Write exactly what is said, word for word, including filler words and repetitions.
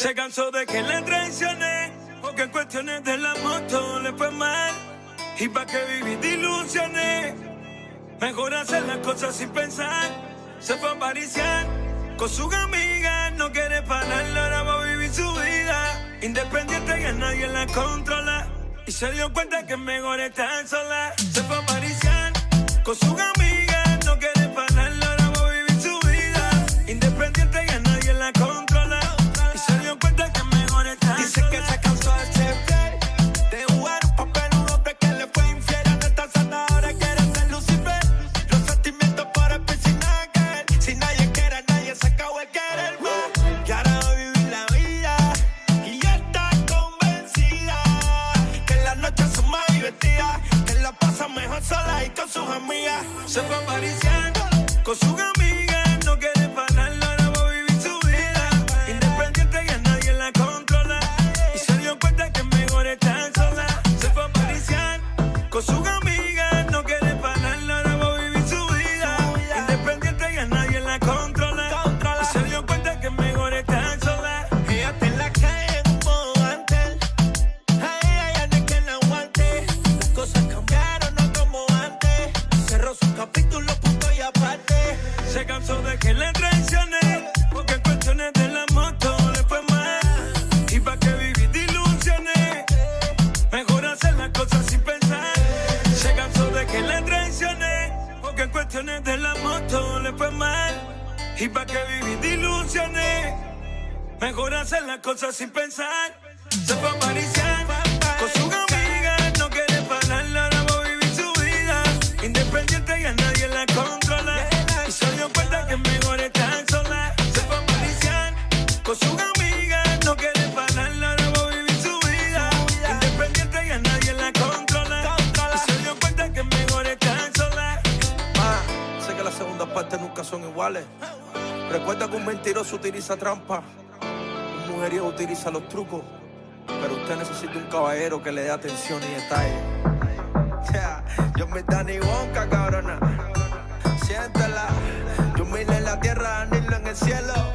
Se cansó de que le traicioné, porque en cuestiones de la moto le fue mal. Y pa' que viví de ilusiones, mejor hacer las cosas sin pensar. Se fue a pariciar con sus amigas, no quiere pararla, ahora va a vivir su vida independiente y a nadie la controla. Y se dio cuenta que es mejor estar sola. Se fue a pariciar con sus amigas, no quiere pararla, ahora va a vivir su vida independiente y a nadie la controla. Y se dio cuenta que es mejor estar Dice sola. que se cansó de ser fiel, de jugar un papel, un hombre que le fue infiel. No está sana, ahora quiere ser Lucifer. Los sentimientos por el piscina que si nadie quiere, nadie se acabó el querer más. Y ahora va a vivir la vida y ya está convencida que las noches son más divertidas, que la pasa mejor sola y con sus amigas. Se fue a pariciar con sus amigas, no quiere pararla, ahora va a vivir su vida independiente y a nadie la controla. Y se dio cuenta que es mejor estar sola. Se fue a pariciar con sus amigas, no quiere pararla, ahora va a vivir su vida independiente y a nadie la controla. Y se dio cuenta que es mejor estar sola. Ella está en la calle en un modo antes, a ella ya no hay quien la aguante. Las cosas cambiaron, no como antes. Cerró su capítulo, punto y aparte. Se cansó de que le traicioné, porque en cuestiones de la moto le fue mal. Y pa' que vivir de ilusiones, mejor hacer las cosas sin pensar. Se cansó de que le traicioné, porque en cuestiones de la moto le fue mal. Y pa' que vivir de ilusiones, mejor hacer las cosas sin pensar. Se fue a pariciar con sus amigas, no quiere pararla, ahora va a vivir su vida independiente y a nadie la controla. Y se dio cuenta que es mejor estar sola. Se fue a pariciar con sus amigas, no quiere pararla, ahora va a vivir su vida independiente y a nadie la controla. Y se dio cuenta que es mejor estar sola. Ah, sé que las segundas partes nunca son iguales. Recuerda que un mentiroso utiliza trampa, un mujeriego utiliza los trucos, pero usted necesita un caballero que le dé atención y detalle. Yeah, yo me Danny Wonka, cabrona. Siéntela, yo miro en la tierra, Danilo en el cielo.